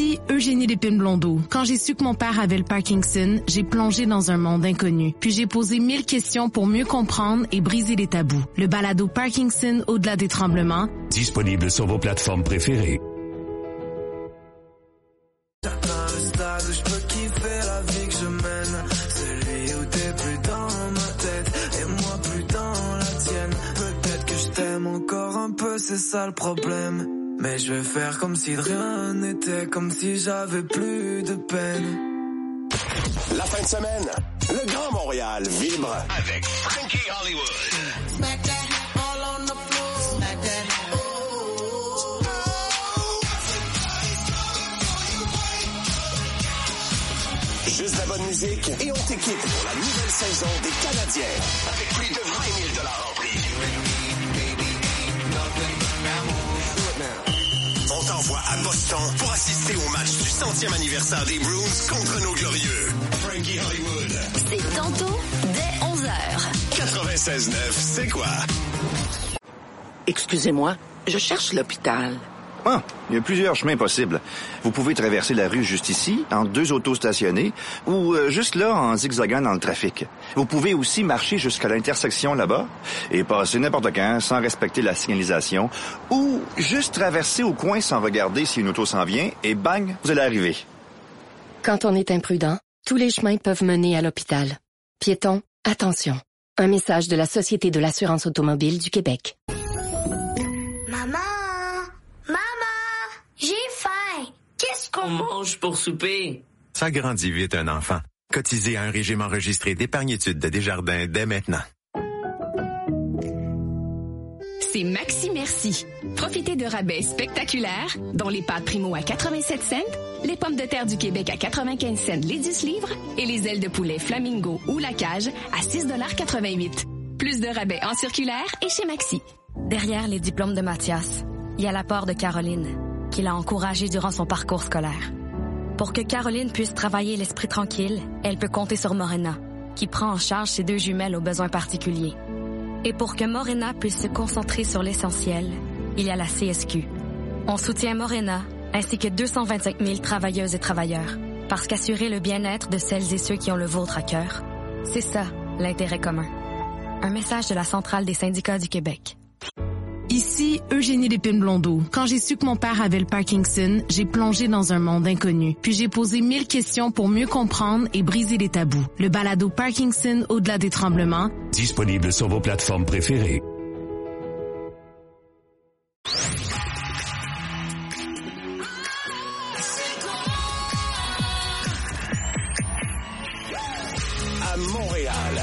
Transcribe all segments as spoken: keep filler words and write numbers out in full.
Ici, Eugénie Lépine-Blondeau. Quand j'ai su que mon père avait le Parkinson, j'ai plongé dans un monde inconnu. Puis j'ai posé mille questions pour mieux comprendre et briser les tabous. Le balado Parkinson au-delà des tremblements. Disponible sur vos plateformes préférées. J'atteins le stade où je peux kiffer la vie que je mène. Celui où t'es plus dans ma tête et moi plus dans la tienne. Peut-être que je t'aime encore un peu, c'est ça le problème. Mais je vais faire comme si de rien n'était, comme si j'avais plus de peine. La fin de semaine, le Grand Montréal vibre avec Frankie Hollywood. Smack that all on the floor. Smack that. Juste la bonne musique et on t'équipe pour la nouvelle saison des Canadiens avec plus de vingt mille dollars en prix. On t'envoie à Boston pour assister au match du centième anniversaire des Bruins contre nos glorieux. Frankie Hollywood. C'est tantôt dès onze heures. quatre-vingt-seize neuf, c'est quoi? Excusez-moi, je cherche l'hôpital. Ah, il y a plusieurs chemins possibles. Vous pouvez traverser la rue juste ici, entre deux autos stationnées, ou euh, juste là, en zigzagant dans le trafic. Vous pouvez aussi marcher jusqu'à l'intersection là-bas et passer n'importe quand sans respecter la signalisation, ou juste traverser au coin sans regarder si une auto s'en vient, et bang, vous allez arriver. Quand on est imprudent, tous les chemins peuvent mener à l'hôpital. Piétons, attention. Un message de la Société de l'assurance automobile du Québec. Maman! J'ai faim. Qu'est-ce qu'on mange pour souper? Ça grandit vite un enfant. Cotisez à un régime enregistré d'épargne-études de Desjardins dès maintenant. C'est Maxi Merci. Profitez de rabais spectaculaires, dont les pâtes Primo à quatre-vingt-sept cents, les pommes de terre du Québec à quatre-vingt-quinze cents les dix livres et les ailes de poulet Flamingo ou La Cage à six quatre-vingt-huit. Plus de rabais en circulaire et chez Maxi. Derrière les diplômes de Mathias, il y a l'apport de Caroline, qui l'a encouragée durant son parcours scolaire. Pour que Caroline puisse travailler l'esprit tranquille, elle peut compter sur Morena, qui prend en charge ses deux jumelles aux besoins particuliers. Et pour que Morena puisse se concentrer sur l'essentiel, il y a la C S Q. On soutient Morena, ainsi que deux cent vingt-cinq mille travailleuses et travailleurs, parce qu'assurer le bien-être de celles et ceux qui ont le vôtre à cœur, c'est ça, l'intérêt commun. Un message de la Centrale des syndicats du Québec. Ici, Eugénie Lépine-Blondeau. Quand j'ai su que mon père avait le Parkinson, j'ai plongé dans un monde inconnu. Puis j'ai posé mille questions pour mieux comprendre et briser les tabous. Le balado Parkinson au-delà des tremblements. Disponible sur vos plateformes préférées. À Montréal.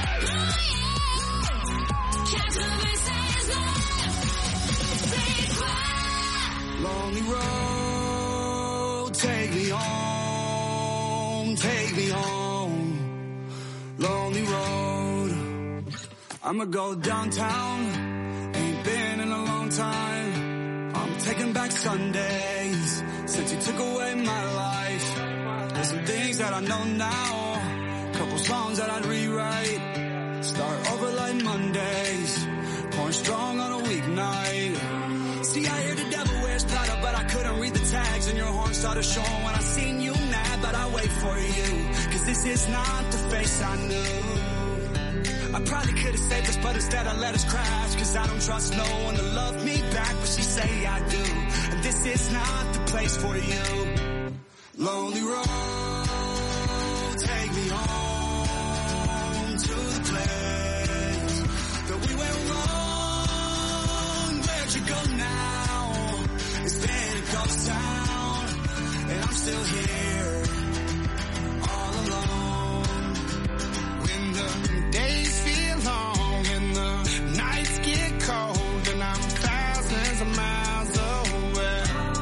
Lonely road, take me home, take me home. Lonely road, I'ma go downtown, ain't been in a long time. I'm taking back Sundays, since you took away my life. There's some things that I know now, couple songs that I'd rewrite. Start over like Mondays, pouring strong on a weeknight. See, I hear the devil wears Prada, but I couldn't read the tags, and your horn started showing when I seen you mad, but I wait for you, cause this is not the face I knew. I probably could've saved us, but instead I let us crash, cause I don't trust no one to love me back, but she say I do, and this is not the place for you. Lonely road, take me home to the place that we went wrong. Where'd you go now? It's been a ghost town, and I'm still here, all alone. When the days feel long and the nights get cold, and I'm thousands of miles away,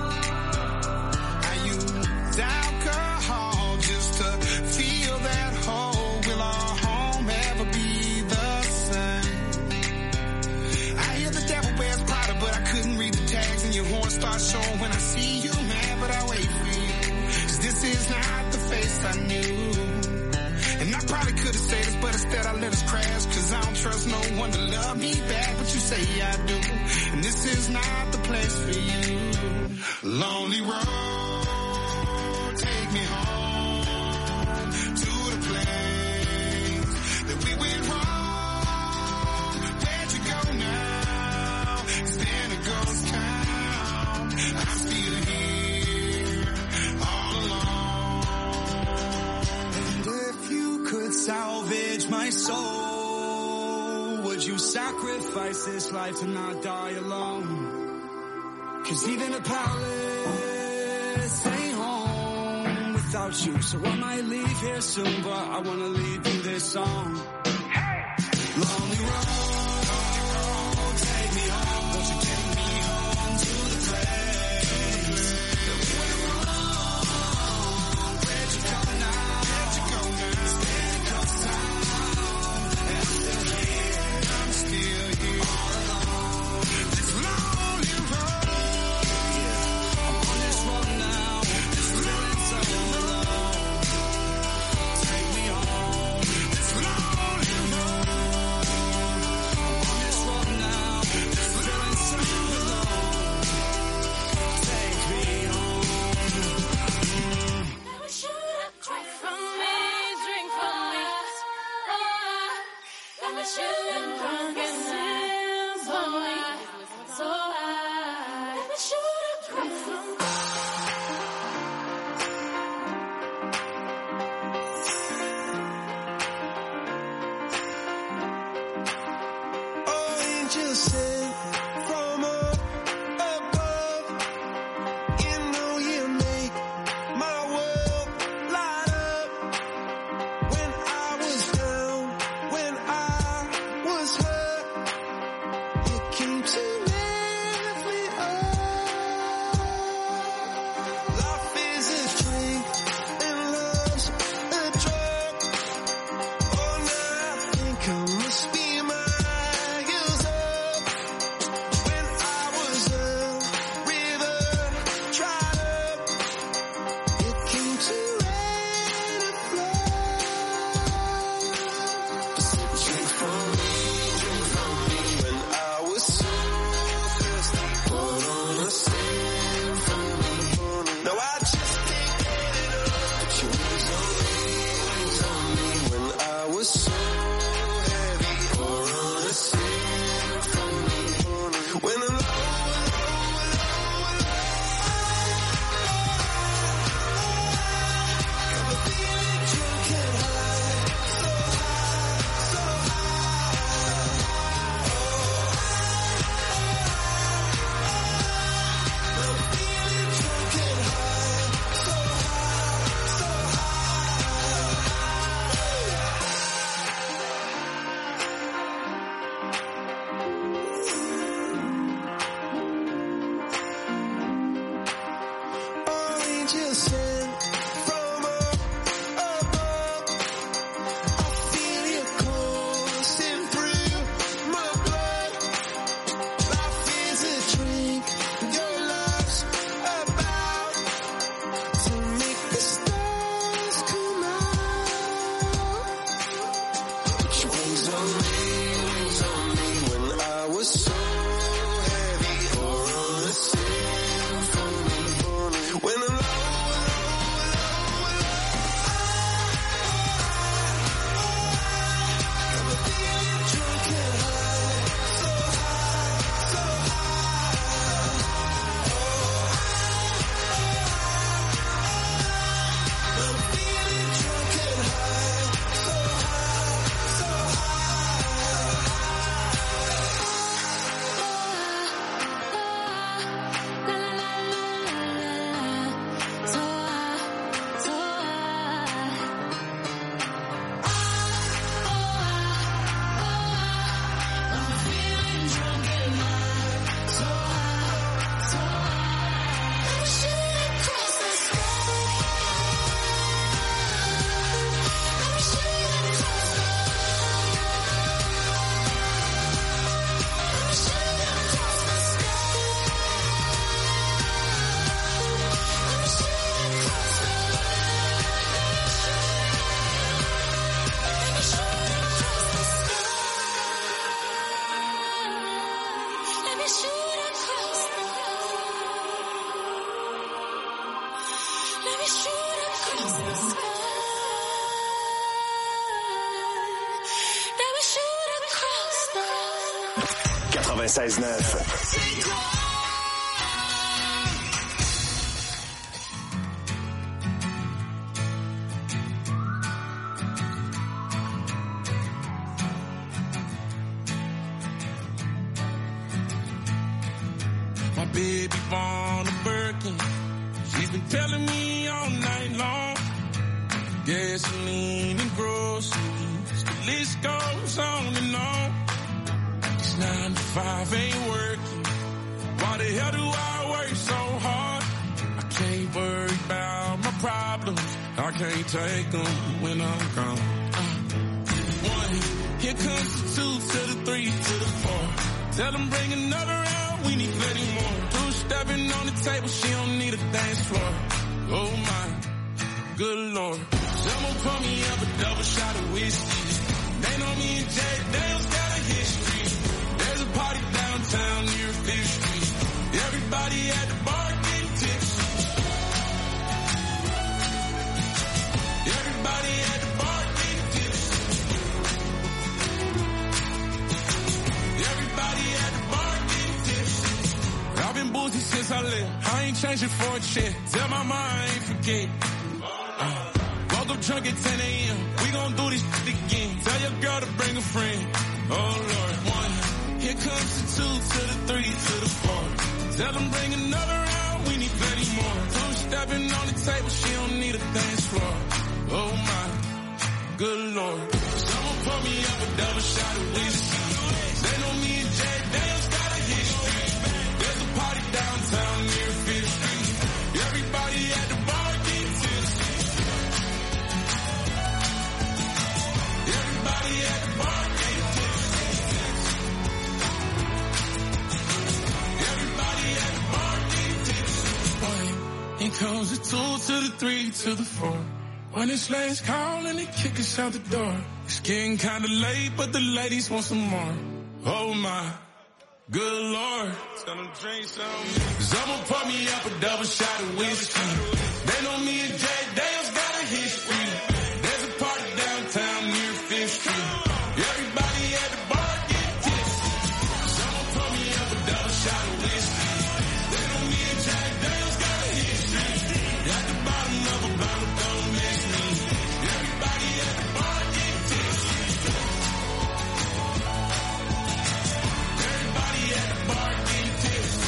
I use alcohol just to feel that hole. Will our home ever be the same? I hear the devil wears Prada, but I couldn't read the tags, and your horn starts showing when I see you, man, but I wait for you, cause this is not the face I knew. And I probably could've said this, but instead I let us crash, cause I don't trust no one to love me back, but you say I do, and this is not the place for you. Lonely road, me home to the place that we went wrong. Where'd you go now? It's been a ghost town. I'm still here all alone. And if you could salvage my soul, would you sacrifice this life and not die alone? 'Cause even a palace ain't home without you. So I might leave here soon, but I wanna leave you this song. Hey! Lonely road, take me home. Won't you take me home to the place that we went wrong? Where'd you go now? Where'd you go now? It's been a ghost town, and I'm still here. I'm still here all alone. This lonely road. When I'm low, low, quatre-vingt-seize neuf. My baby born a Birkin. She's been telling me all night long. Gasoline and groceries, the list goes on and on. This nine to five ain't working. Why the hell do I work so hard? I can't worry about my problems. I can't take them when I'm gone. Uh, one, here comes the two to the three to the four. Tell them bring another round, we need plenty more. Two stepping on the table, she don't need a dance floor. Oh my, good Lord. Someone pour me up a double shot of whiskey. They know me and Jay Dale's got a history. There's a party downtown near Fifth Street. Everybody at the bar getting tipsy. Everybody at the bar getting tipsy. Everybody at the bar getting tipsy. I've been boozy since I left. I ain't changing for a check. Tell my mom I ain't forget. Uh, woke up drunk at ten a.m. We gon' do this shit again. Tell your girl to bring a friend. Oh Lord, one. Here comes the two to the three to the four. Tell them bring another round. We need plenty more. Two stepping on the table. She don't need a dance floor. Oh my, good Lord. Someone pour me up a double shot of whiskey. They know me and Jay Dale's got a history. There's a party downtown near Fifth Street. Everybody at the bar getting tipsy. Everybody at the bar getting tipsy. Everybody at the bar getting tipsy. One, here comes the two to the three to the four. When it's last call and they kick us out the door. It's getting kinda late, but the ladies want some more. Oh my, good Lord. Tell them drink some. Someone pour me up a double shot of whiskey. They know me and Jay Dale's got a history. There's a party downtown near Fifth Street. Everybody at the bar getting tipsy. Someone pour me up a double shot of whiskey. They know me and Jay Dale's got a history. At the bottom of a bottle, don't miss me. Everybody at the bar getting tipsy. Everybody at the bar getting tipsy.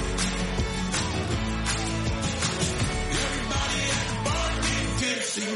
Everybody at the bar getting tipsy.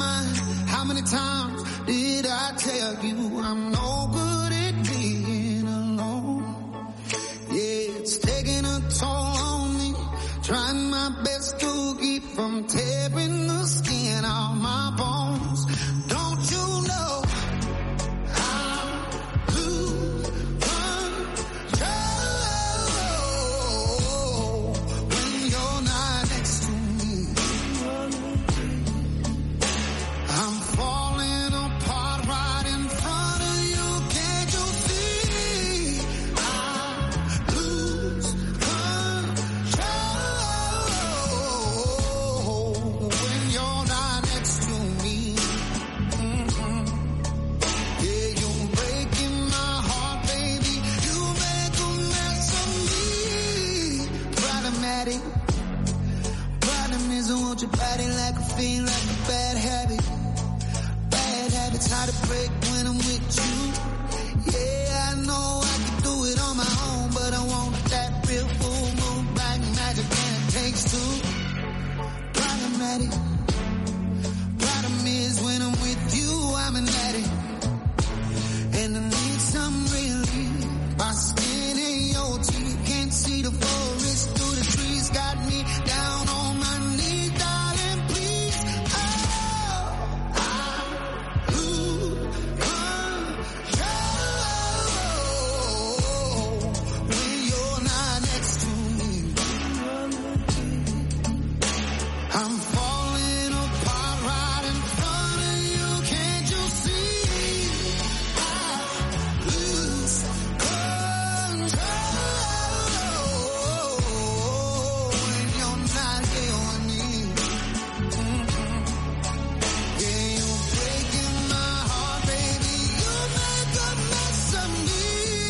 mind. How many times did I tell you I'm no good at being alone? Yeah, it's taking a toll on me. Trying my best to keep from tearing the skin off my bones. Don't you know I lose control when you're not next to me? I'm falling apart right in front of you. Can't you see? I lose control when you're not next to me. Mm-hmm. Yeah, you're breaking my heart, baby. You make a mess of me. Problematic. Problem is I want your body like a fiend, like a bad habit. Bad habits hard to break when I'm with you. Yeah, I know I can do it on my own, but I want that real full moon black magic, and it takes two. Problematic. Problem is when I'm with you, I'm an addict, and I need some relief. My skin in your teeth, can't see the forest through the trees. Got me down on my knees, darling, please. Oh, I lose control when you're not next to me. I'm falling apart right in front of you. Can't you see? I lose control when you're not here with me. Mm-hmm. Yeah, you're breaking my heart, baby. You make a mess of me.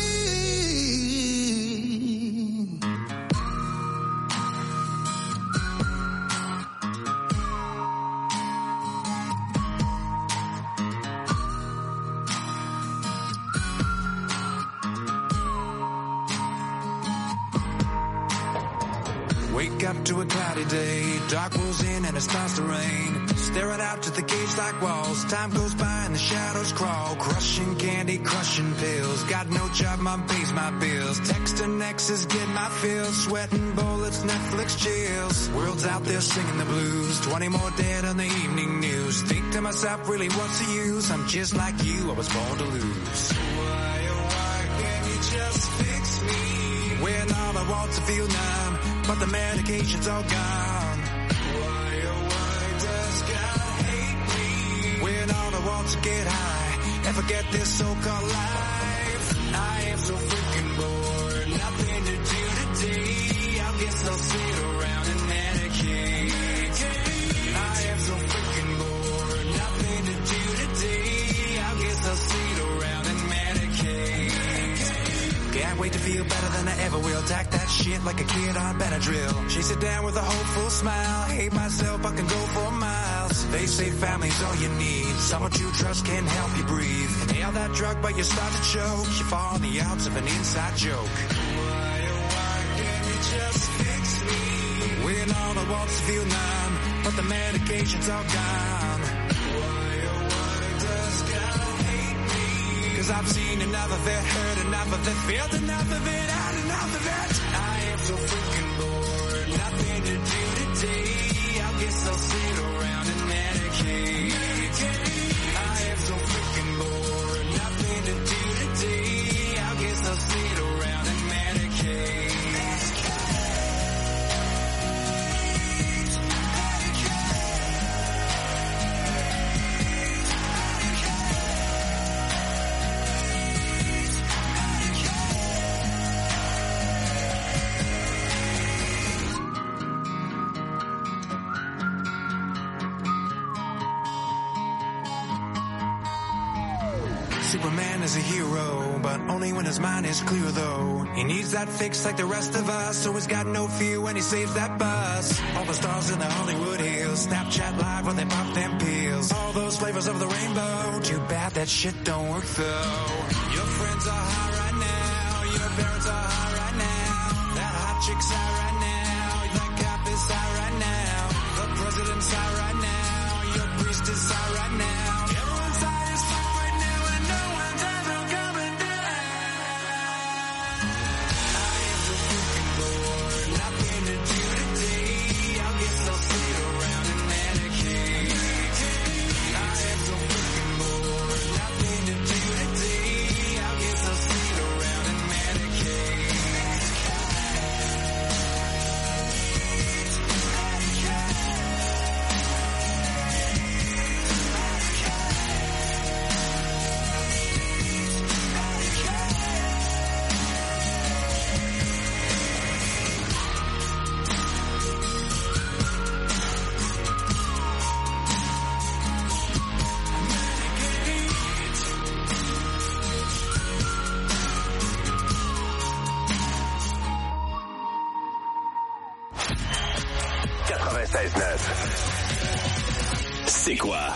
Wake up to a cloudy day, dark rolls in and it starts to rain. Staring out to the cage like walls, time goes by and the shadows crawl. Crushing candy, crushing pills, got no job, mom pays my bills. Texting exes, get my fill, sweating bullets, Netflix chills. World's out there singing the blues, twenty more dead on the evening news. Think to myself, really what's the use? I'm just like you, I was born to lose. Why, oh why can't you just fix me? When all I want to feel numb, but the medication's all gone. Why, oh why does God hate me? When all I want to get high and forget this so-called life. I am so freaking bored, nothing to do today. I guess I'll sit around and medicate. I am so freaking bored, nothing to do today. I guess I'll sit around and medicate. Can't wait to feel better than I ever will. Tack that shit like a kid on Benadryl. Chase it down with a hopeful smile. Hate myself, I can go for miles. They say family's all you need. Someone you trust can help you breathe. Inhale that drug, but you start to choke. You fall on the outs of an inside joke. Why, oh why can't you just fix me? When all I want to feel numb, but the medication's all gone. Why, oh why does God hate me? Cause I've seen enough of it, heard enough of it, felt enough of it, had enough of it. I am so freaking bored, nothing to do today. I guess I'll sit around and medicate. I am so freaking bored, nothing to do today. I guess I'll sit around and medicate. Superman is a hero, but only when his mind is clear though. He needs that fix like the rest of us, so he's got no fear when he saves that bus. All the stars in the Hollywood Hills, Snapchat live when they pop them pills. All those flavors of the rainbow, too bad that shit don't work though. Your friends are high right now, your parents are high right now. That hot chick's high right now, that cop is high right now. The president's high right now, your priest is high quatre-vingt-seize neuf. C'est quoi?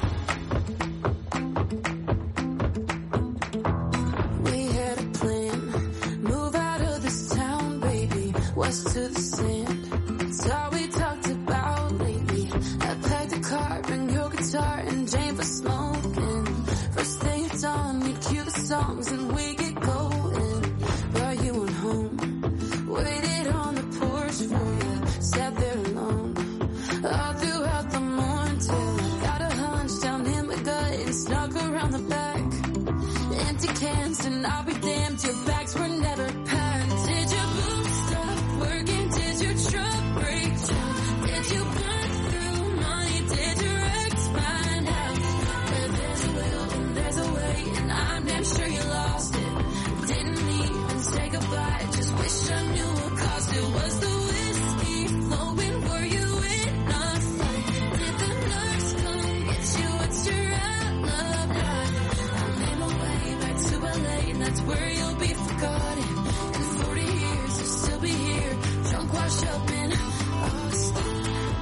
We had a plan, move out of this town, baby, west to the sand. It's all we talked about lately. I packed a car, bring your guitar, and Jane for smoking. First thing it's on, you cue the songs, and we get going. Brought you on home, waited on the porch for you, sat there alone. All throughout the morning till I got a hunch down in my gut and snuck around the back. Empty cans and I'll be damned, your bags were never packed. Did your boots stop working? Did your truck break down? Did you burn through money? Did your ex find out? Where there's a will and there's a way, and I'm damn sure you lost it. Didn't even say goodbye, just wish I knew what caused it. Was the whiskey flowing? Were you in a fight? Did the nurse come get you? What's your alibi? I made my way back to L A, and that's where you'll be forgotten. In forty years, you'll still be here, drunk, washed up in Austin.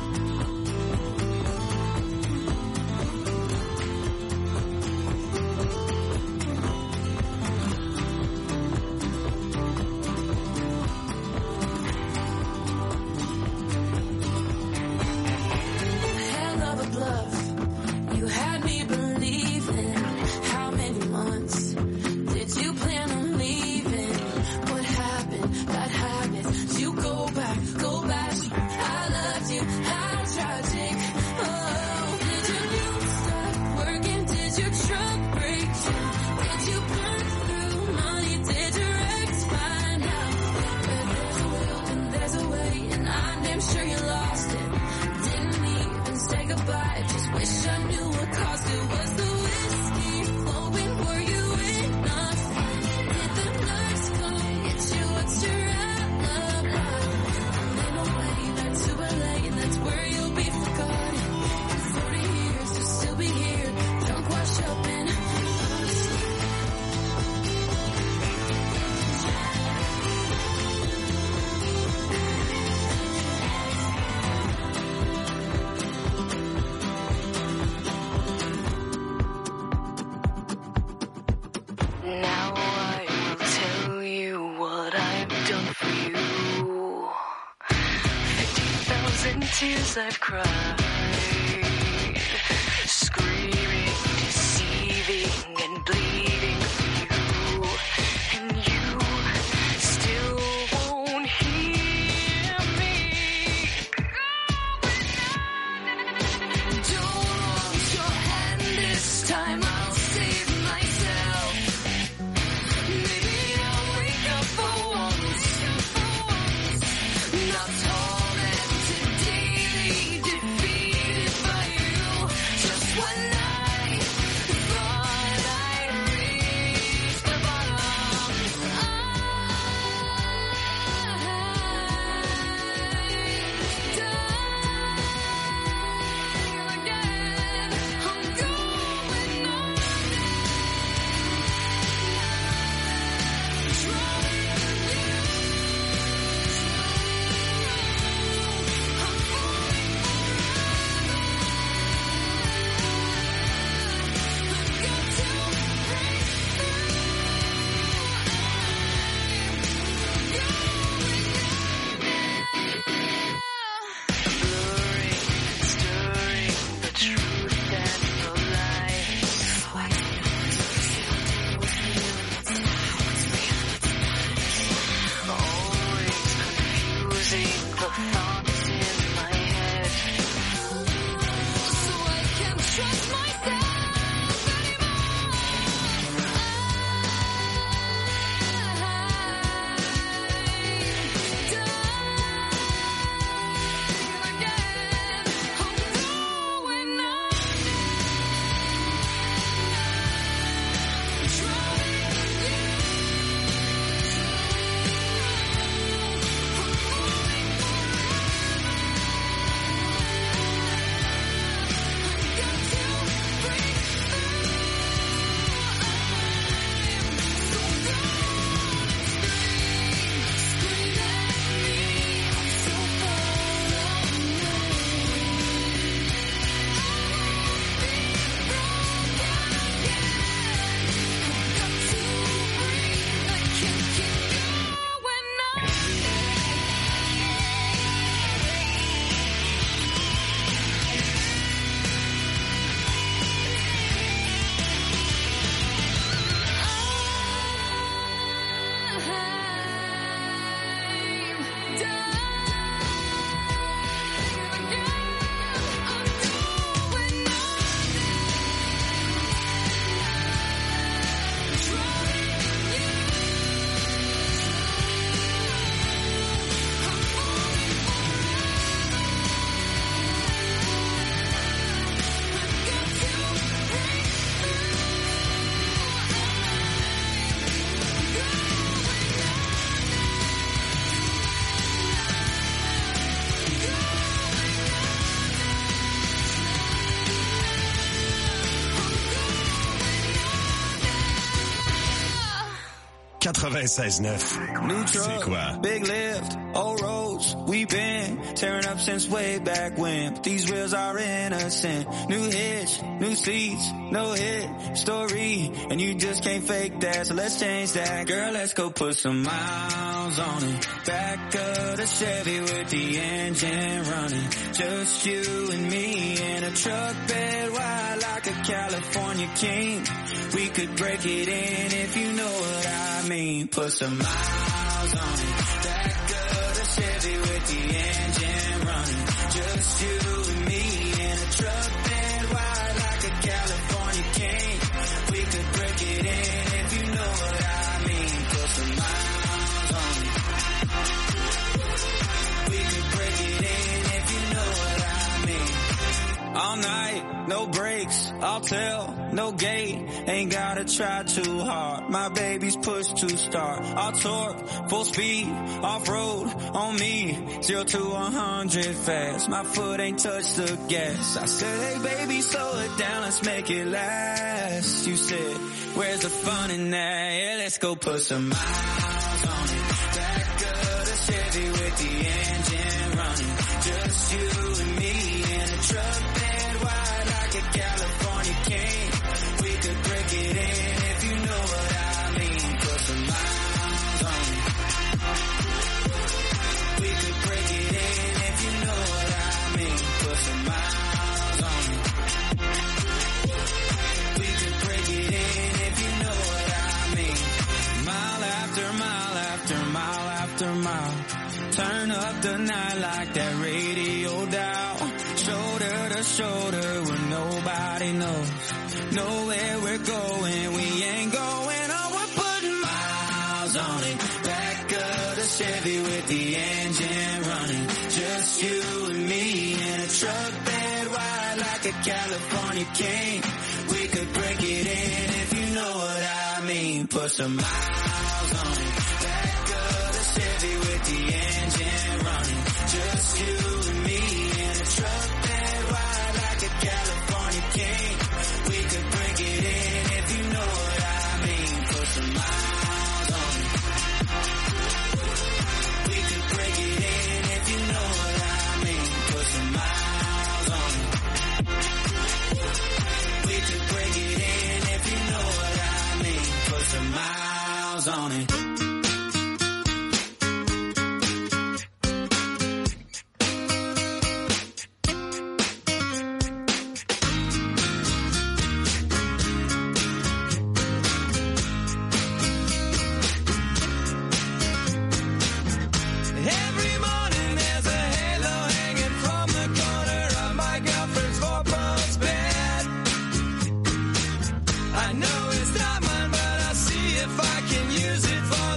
Hell of a bluff, you had me believing. How many months did you plan on leaving? What happened? Bad habits. You go back, go back. I loved you. How tragic. Oh, did your boots stop working? Did your truck break down? Did you burn through money? Did your ex find out? Where there's a will and there's a way, and I'm damn sure you lost it. Didn't even say goodbye, just wish I knew what caused it. Was the whiskey flowing? Were you in a fight? Did the nurse come get you? What's your alibi? I made my way back to L A, and that's where you'll be forgotten. In forty years, you'll still be here, drunk, washed up in Austin. Now I will tell you what I've done for you. Fifty thousand tears I've cried, screaming, deceiving, and bleeding for you. And you still won't hear me. Don't want your hand this time, I'll save myself. Maybe I'll wake up for once, not tormented daily, defeated. quatre-vingt-seize neuf. C'est quoi? Big lift, old roads, we've been tearing up since way back when. But these wheels are innocent. New hitch, new seats, no hit story, and you just can't fake that. So let's change that, girl. Let's go put some miles on it. Back of the Chevy with the engine running. Just you and me in a truck bed wide like a California king. We could break it in if you know what I mean. Put some miles on it. Back of the Chevy with the engine running. Just you and me in a truck bed wide like a California king. We could break it in if you know what I mean. Put some miles on it. We could break it in if you know what I mean. All night, no breaks, I'll tell, no gate, ain't gotta try too hard. My baby's push to start. I'll torque, full speed, off-road, on me, zero to one hundred fast. My foot ain't touched the gas. I said, hey baby, slow it down, let's make it last. You said, where's the fun in that? Yeah, let's go put some miles on it. Back of the Chevy with the engine running. Just you and me in a truck bed wide like a California king. We could break it in if you know what I mean. Put some miles on it. We could break it in if you know what I mean. Put some miles on it. We could break it in if you know what I mean. Mile after mile after mile after mile. Turn up the night like that radio dial. Shoulder to shoulder where nobody knows. Know where we're going, we ain't going. Oh, we're putting miles on it. Back of the Chevy with the engine running. Just you and me in a truck bed wide like a California king. We could break it in if you know what I mean. Put some miles on it. Back of the Chevy with the engine running. Just you and me in a truck bed wide like a California king. We could break it in if you know what I mean. Put some miles on it. We could break it in if you know what I mean. Put some miles on it. We could break it in if you know what I mean. Put some miles on it. I know it's not mine, but I'll see if I can use it for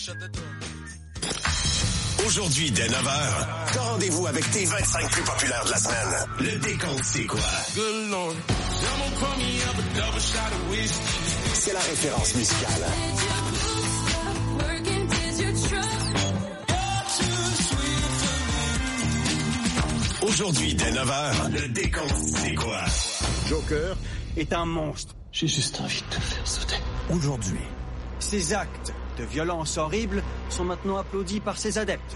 Aujourd'hui, dès neuf heures, t'as rendez-vous avec tes vingt-cinq plus populaires de la semaine. Le décompte, c'est quoi? C'est la référence musicale. Aujourd'hui, dès neuf heures, le décompte, c'est quoi? Joker est un monstre. J'ai juste envie de te faire sauter. Aujourd'hui, ces actes de violence horrible sont maintenant applaudis par ses adeptes.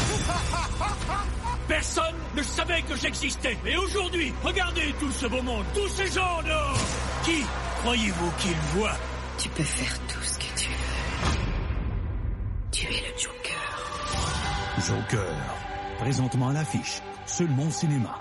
Personne ne savait que j'existais. Et aujourd'hui, regardez tout ce beau monde, tous ces gens dehors. Qui croyez-vous qu'ils voient? Tu peux faire tout ce que tu veux. Tu es le Joker. Joker. Présentement à l'affiche. Seulement au cinéma.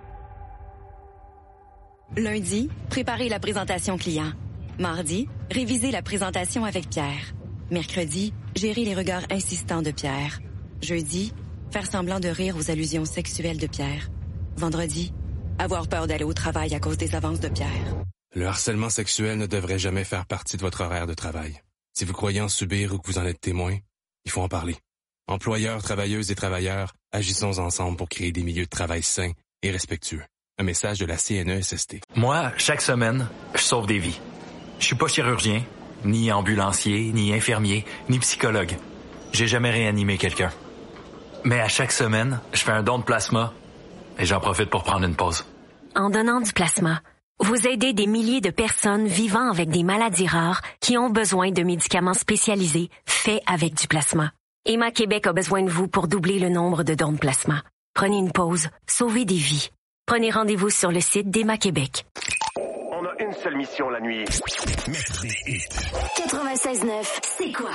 Lundi, préparez la présentation client. Mardi, révisez la présentation avec Pierre. Mercredi, gérez les regards insistants de Pierre. Jeudi, faire semblant de rire aux allusions sexuelles de Pierre. Vendredi, avoir peur d'aller au travail à cause des avances de Pierre. Le harcèlement sexuel ne devrait jamais faire partie de votre horaire de travail. Si vous croyez en subir ou que vous en êtes témoin, il faut en parler. Employeurs, travailleuses et travailleurs, agissons ensemble pour créer des milieux de travail sains et respectueux. Un message de la C N E S S T. Moi, chaque semaine, je sauve des vies. Je suis pas chirurgien, ni ambulancier, ni infirmier, ni psychologue. J'ai jamais réanimé quelqu'un. Mais à chaque semaine, je fais un don de plasma et j'en profite pour prendre une pause. En donnant du plasma, vous aidez des milliers de personnes vivant avec des maladies rares qui ont besoin de médicaments spécialisés faits avec du plasma. Emma Québec a besoin de vous pour doubler le nombre de dons de plasma. Prenez une pause, sauvez des vies. Prenez rendez-vous sur le site d'Emma Québec. On a une seule mission la nuit. Mettre des hits. quatre-vingt-seize neuf, c'est quoi?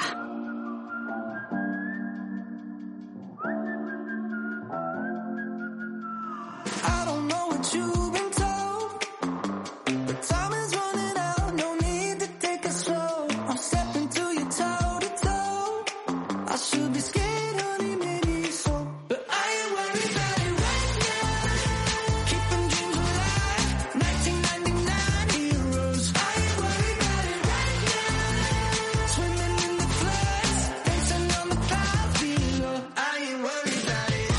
I don't know what you've been told, but time is running out, no need to take it slow. I'm stepping to you toe to toe. I should be scared, honey, maybe so, but I ain't worried about it right now. Keeping dreams alive, nineteen ninety-nine heroes. I ain't worried about it right now. Swimming in the floods, dancing on the clouds below. I ain't worried about it.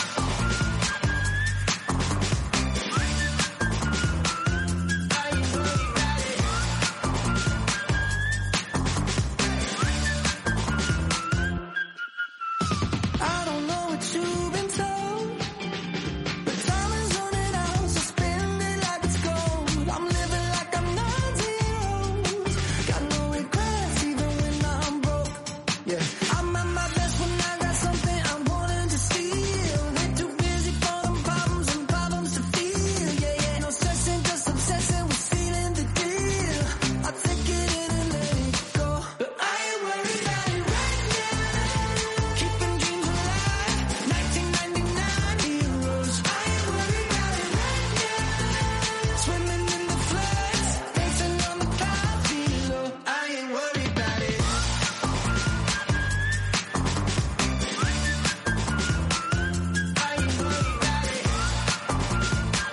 I don't know what you've been told, but time is running out, so spend it like it's gold. I'm living like I'm nineteen, got no regrets even when I'm broke. Yeah, I'm at my best when I got something I'm wanting to steal. Way too busy for them problems and problems to feel. Yeah, yeah, no stressing, just obsessing with sealing the deal. I take it in and let it go, but I ain't worried about it right now. Keeping dreams alive, nineteen ninety-nine heroes. I ain't worried about it right now. Swimming in the floods, dancing on the clouds below. I ain't worried about it. I ain't worried about it.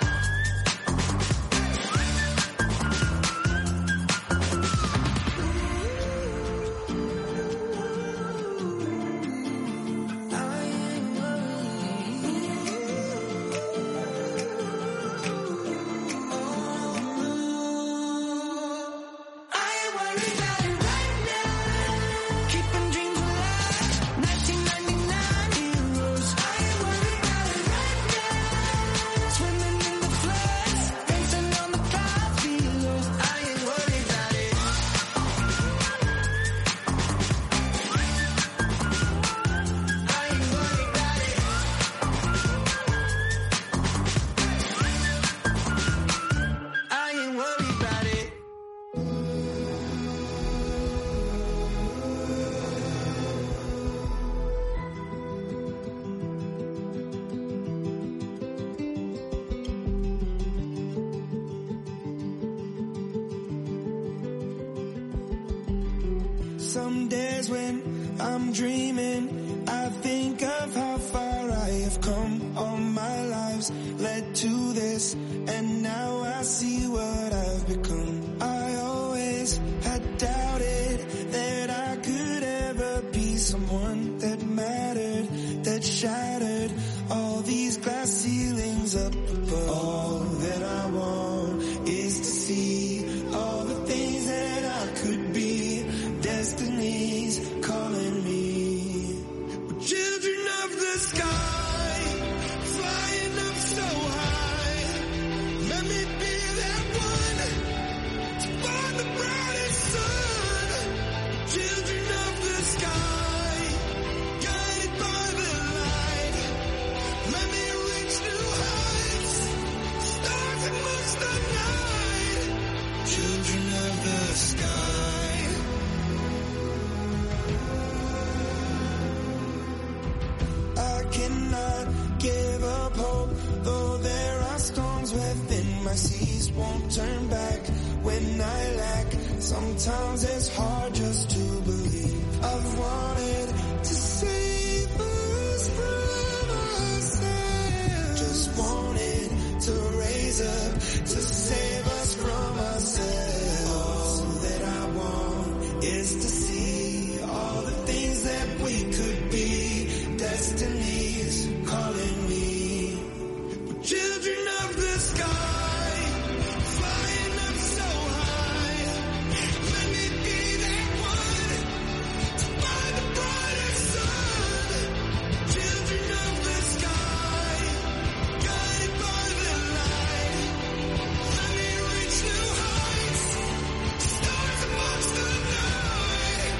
I ain't worried about it right now. Keeping dreams alive, nineteen ninety-nine heroes. I ain't worried about it right now. Swimming in the floods, dancing on the clouds below. I ain't worried about it. I ain't worried about it. I ain't worried about it. Some days when I'm dreaming, I think of how far I have come. All my lives led to this, and now I see what I've become. I always had doubted that I could ever be so seas won't turn back when I lack. Sometimes it's hard just to believe. I've wanted to save us from ourselves. Just wanted to raise up, to save us from ourselves. All that I want is to see all the things that we could be. Destiny's calling me. We're children of the sky, flying up so high. Let me be that one to find the brighter sun. Children of the sky, guided by the light. Let me reach new heights, stars amongst the night.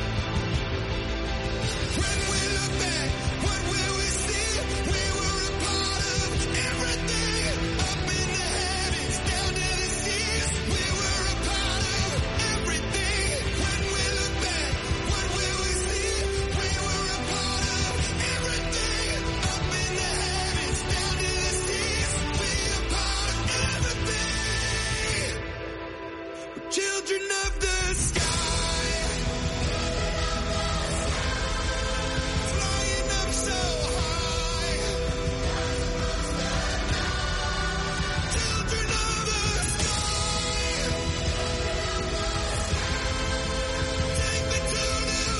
When we look back, what will we see? We were a part of everything. Up in the heavens, down to the seas. We were a part of everything. When we look back, what will we see? We were a part of everything. Up in the heavens, down to the seas. We are part of everything. We're children of the sky. Flying up so high. Children of the sky. Take me to new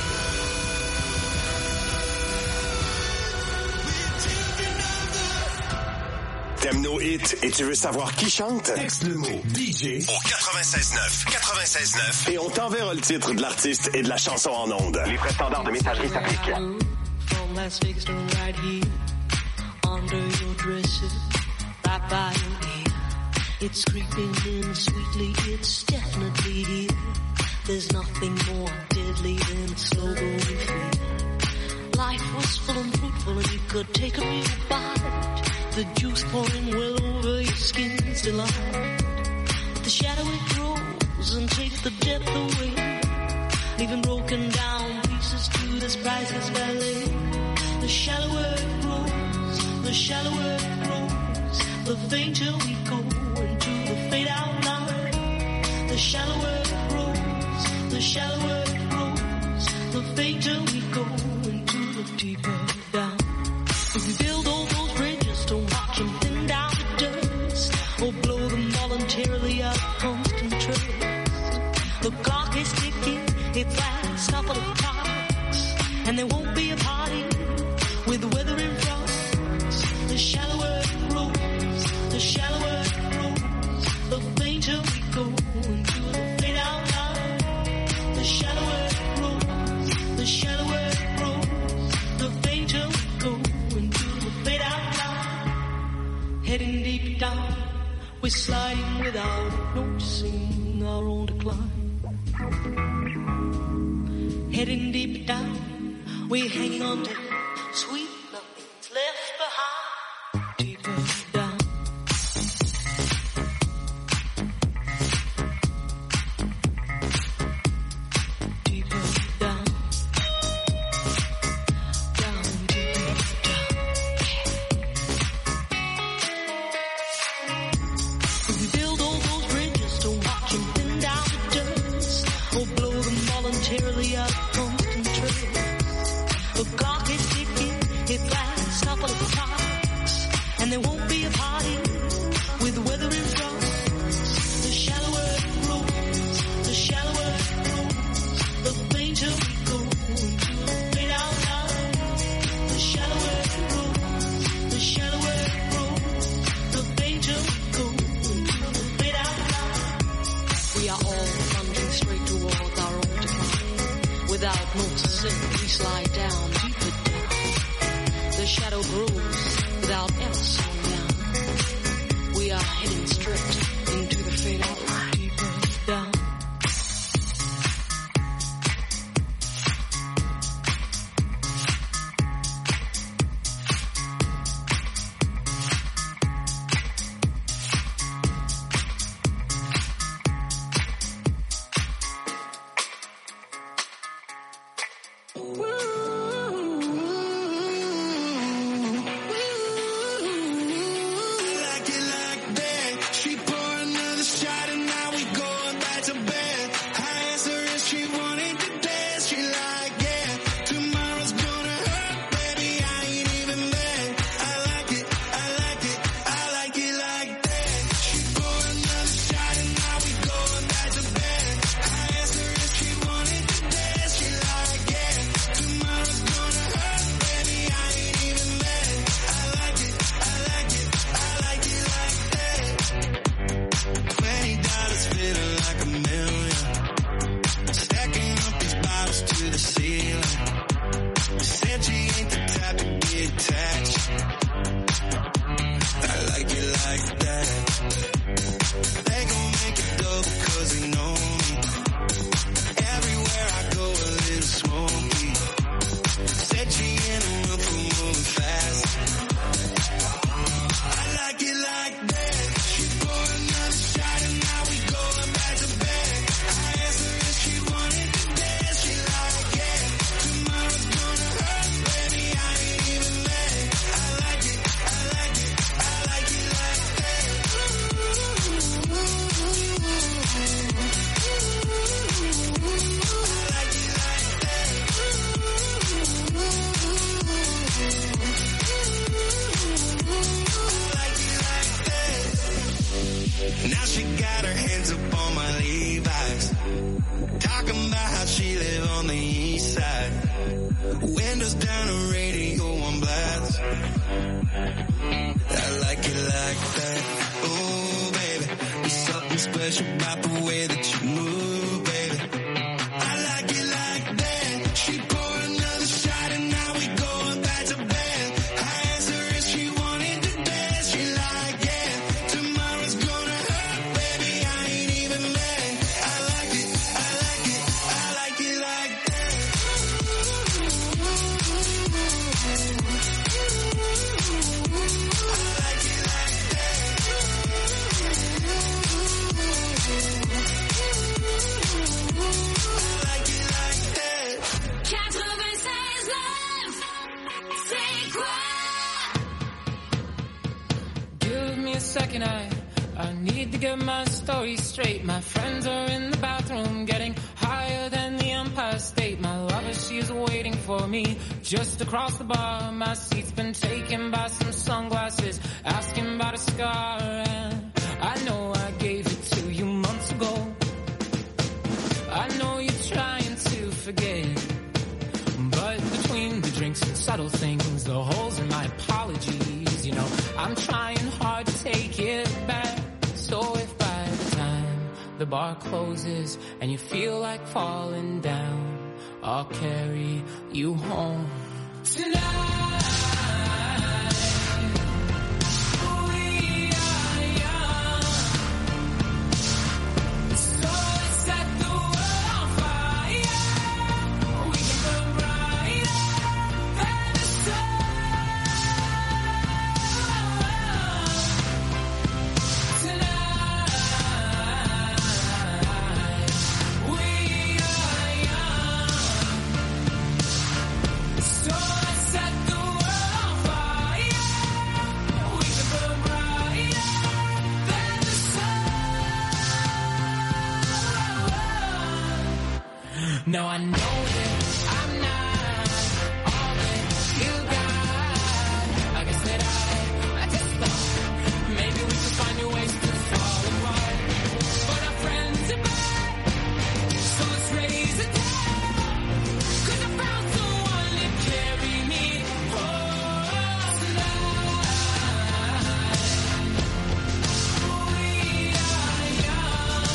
T'aimes nos hits et tu veux savoir qui chante? Texte le mot D J au quatre-vingt-seize neuf. quatre-vingt-seize neuf et on t'enverra le titre de l'artiste et de la chanson en ondes. Les frais standards de messagerie s'appliquent. From Las Vegas to right here, under your dresses, right by your ear. It's creeping in sweetly, it's definitely here. There's nothing more deadly than a slow growing fear. Life was full and fruitful and you could take a real bite. The juice pouring well over your skin's delight. But the shadow it grows and takes the depth away, leaving broken down pieces to this priceless ballet. The shallower it grows, the shallower it grows, the fainter we go into the fade out line. The shallower it grows, the shallower it grows, the fainter we go into the deeper down. If we build all those bridges, don't watch them thin down to dust, or blow them voluntarily out of constant trust. The clock is ticking, it's last couple of clocks, and there won't be a party with the weather in front. The shallower it grows, the shallower it grows, the fainter we go into the fade out line. The shallower it grows, the shallower it grows, the fainter we go into the fade out line. Heading deep down, we're sliding without noticing our own decline. Heading deep down, we're hanging on to sweet nothing's left behind. Deeper down. Deeper down. Down, deeper down. If we build all those bridges, don't watch them thin down to dust, or blow them voluntarily out of constant trust. The clock is ticking, it's last couple of clocks, and there won't be a party with the weather in front. The shallower it grows, the shallower it grows, the fainter we go into the fade out line. The shallower it grows, the shallower it grows, the fainter we go into the fade out line. We are all plunging straight towards our own decline. Without noticing, we slide down, deeper down. The shadow grows without ever slowing down. We are heading straight into the fade out line. Deeper down. Like it like that, she put on the east side. Windows down, the radio on blast. I like it like that. Oh, baby, there's something special about the way that you move, baby. I like it like that. She poured another shot and now we going back to bed. I asked her if she wanted to dance. She like, yeah, tomorrow's gonna hurt, baby, I ain't even mad. I like it, I like it, I like it like that. I like it like that. I like it like that. quatre-vingt-seize neuf, c'est quoi? Give me a second, I, I need to get my story straight. My friends are in the bathroom getting higher than the Empire State. My lover, she's waiting for me just across the bar. My seat's been taken by some sunglasses, asking about a scar. And I know I gave it to you months ago. I know you're trying to forget, but between the drinks and subtle things, the holes in my apologies, you know, I'm trying hard to take it back. So if by the time the bar closes and you feel like falling down, I'll carry you home tonight. We are young, so let's set the world on fire. We can burn brighter than the sun. Tonight, we are young, so let's set the world on fire. We can burn brighter than the sun. Now I know that I'm not all that you got. I guess that I, I just thought maybe we could find new ways to fall apart. But our friends are back, so let's raise it down. 'Cause I found someone to carry me home tonight. We are young,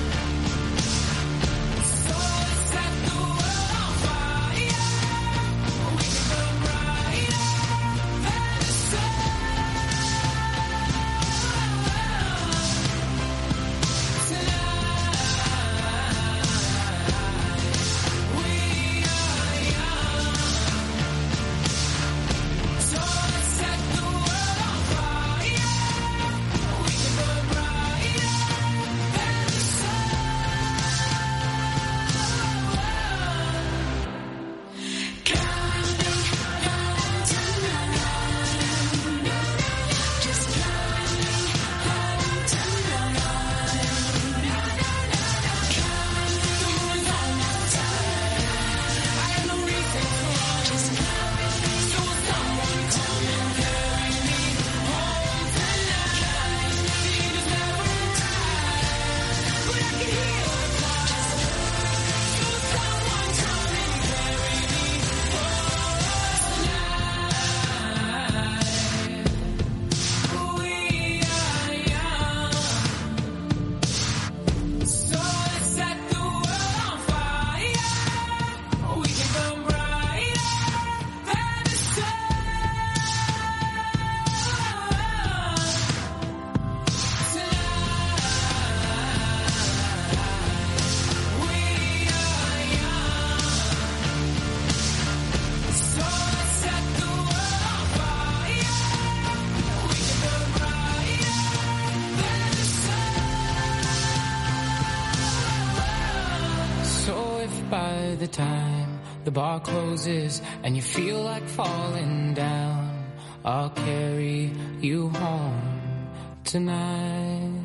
so let's set the world on fire. We can burn brighter than the sun. By the time the bar closes and you feel like falling down, I'll carry you home tonight.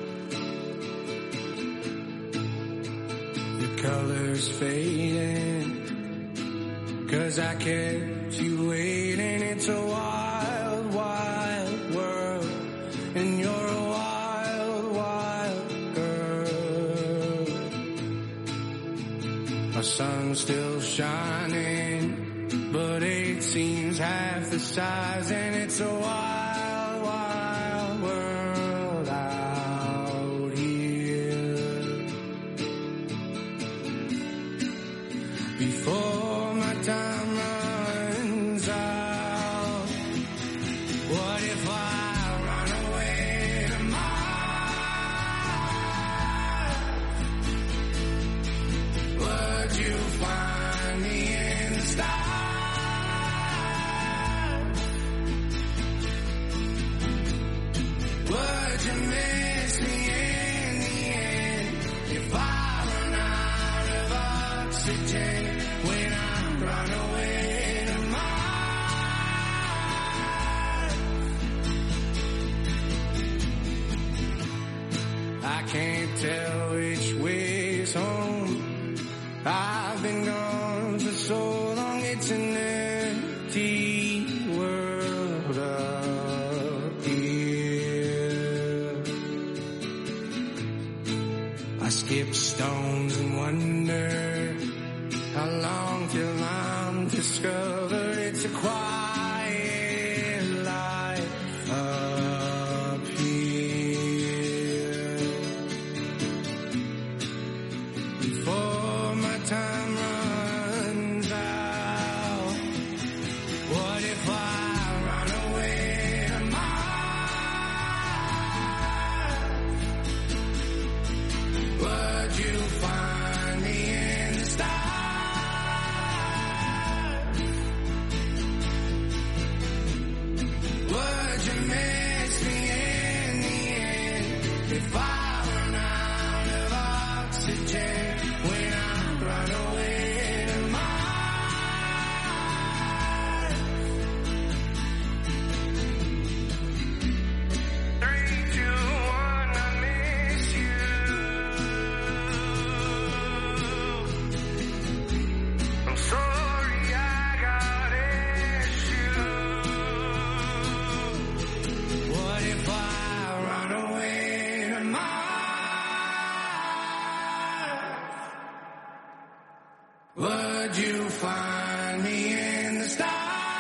Colors fading, 'Cause I kept you waiting. It's a wild, wild world, and you're a wild, wild girl. My sun's still shining, but it seems half the size, and it's a wild, wild world out here. Before my time runs out, what if I run away to Mars? Would you find me in the stars? Would you miss me in the end if I run out of oxygen when I run away to Mars? I can't tell which way's home. I've been gone for so long, it's an empty world up here. I skip stones and wonder how long till I'm discovered. It's a quiet life up here. Before my time runs out, what if I run away to Mars? Would you find me in the stars? Would you miss me in the end if I run out of oxygen when I run away to Mars? Three, two, one, I miss you. I'm sorry I got issues. What if I run away to Mars? Would you find me in the stars?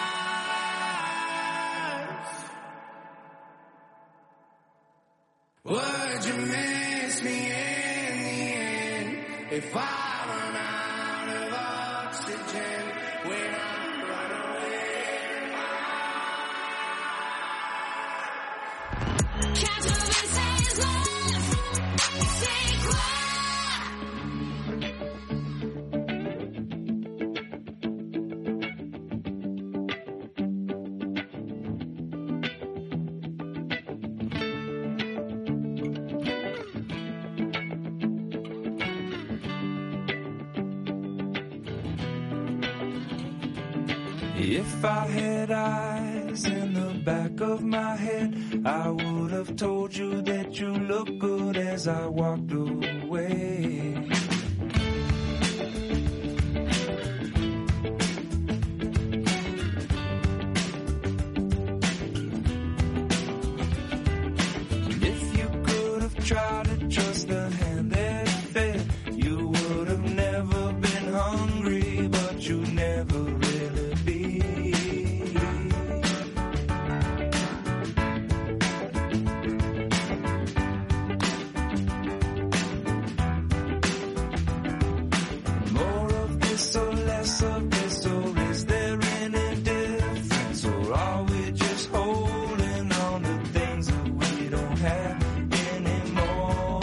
Would you miss me in the end if I run out of oxygen when I run away to Mars? quatre-vingt-seize c'est quoi? If I had eyes in the back of my head, I would have told you that you look good as I walked away. If you could have tried to trust the hand that fed, you would have never been hungry, but you never really be. More of this or less of this, or is there any difference? Or are we just holding on to things that we don't have anymore?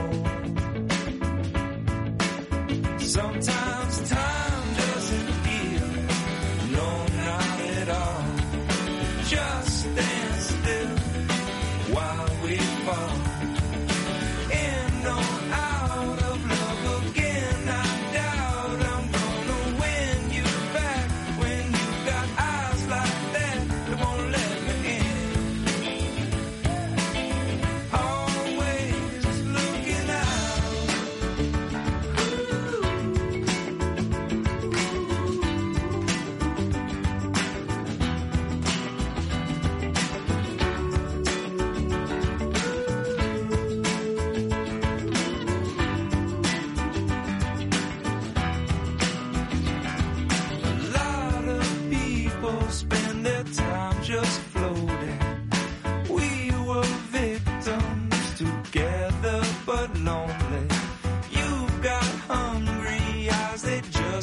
Sometimes time doesn't heal, no, not at all. Just stand still while we fall in or out of love again. I doubt I'm gonna win you back when you got eyes like that that won't let me in. Always looking out. Ooh.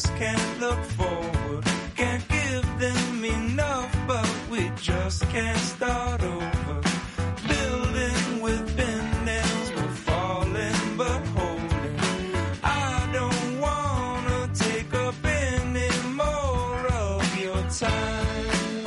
just can't look forward. Can't give them enough, but we just can't start over. Building with bend nails, we're falling but holding. I don't wanna take up any more of your time.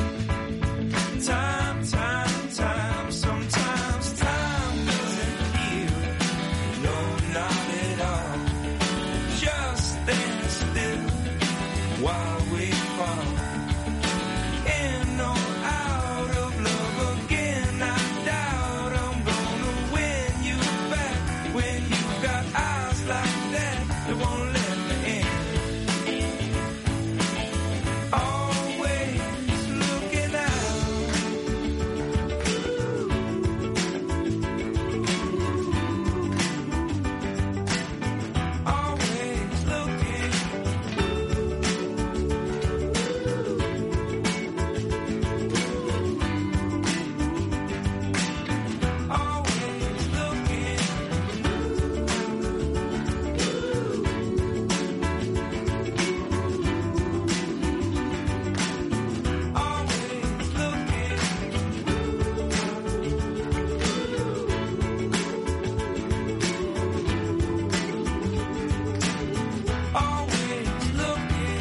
Time, time, time. Sometimes time doesn't heal. No, not at all. Just stand still while we fall. In or out of love again, I doubt I'm gonna win you back. When you got eyes like that, it won't let me in. Always looking out. Always looking. Always looking. Always looking. Always looking.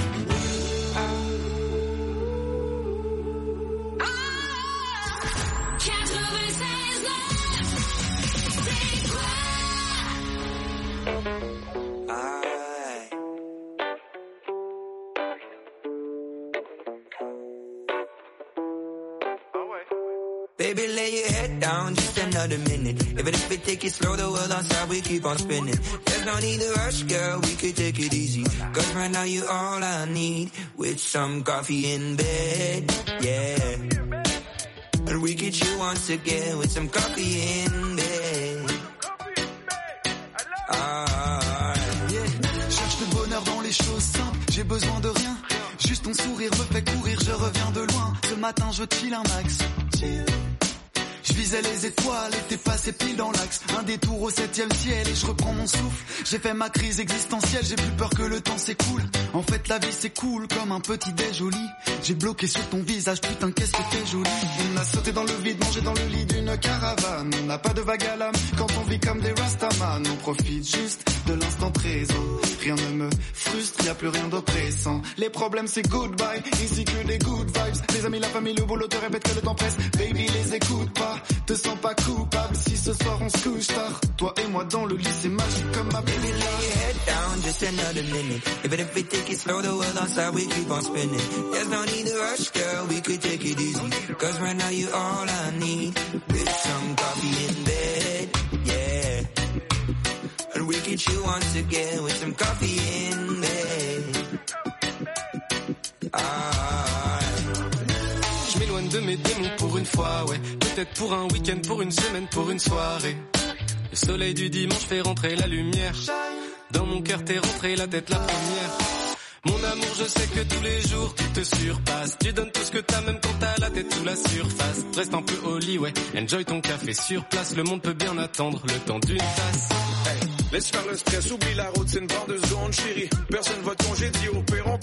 Baby, lay your head down just another minute. Even if we take it slow, the world outside, we keep on spinning. There's no need to rush, girl, we could take it easy. Cause right now you're all I need. With some coffee in bed, yeah. And we could chill once again with some coffee in bed. Ah, Yeah. Cherche le bonheur dans les choses simples, j'ai besoin de rien. Juste ton sourire me fait courir, je reviens de loin. Ce matin je chill un max. Chill. Je visais les étoiles et t'es passé pile dans l'axe. Un détour au septième ciel et je reprends mon souffle. J'ai fait ma crise existentielle, j'ai plus peur que le temps s'écoule. En fait la vie c'est cool comme un petit déj au lit. J'ai bloqué sur ton visage, putain qu'est-ce que t'es jolie. On a sauté dans le vide, mangé dans le lit d'une caravane. On n'a pas de vague à l'âme quand on vit comme des rastaman. On profite juste de l'instant présent. Rien ne me frustre, y a plus rien d'oppressant. Les problèmes c'est goodbye, ici que des good vibes. Les amis, la famille, le boulot te répète que le temps presse. Baby les écoute pas. Te sens pas coupable si ce soir on se couche tard. Toi et moi dans le lit c'est magique comme ma baby, lay your head down just another minute. Even if we take it slow, the world outside, we keep on spinning. There's no need to rush, girl, we could take it easy. Cause right now you're all I need. With some coffee in bed, yeah. And we could chill once again with some coffee in bed. Ah. Je m'éloigne de mes démons pour une fois, ouais. Peut-être pour un week-end, pour une semaine, pour une soirée. Le soleil du dimanche fait rentrer la lumière. Dans mon cœur t'es rentré la tête la première. Mon amour, je sais que tous les jours tu te surpasses. Tu donnes tout ce que t'as même quand t'as la tête sous la surface. Reste un peu au lit, ouais. Enjoy ton café sur place. Le monde peut bien attendre le temps d'une tasse. Hey, laisse faire le stress, oublie la route, c'est une barre de zone, chérie. Personne va te congédier, au pire on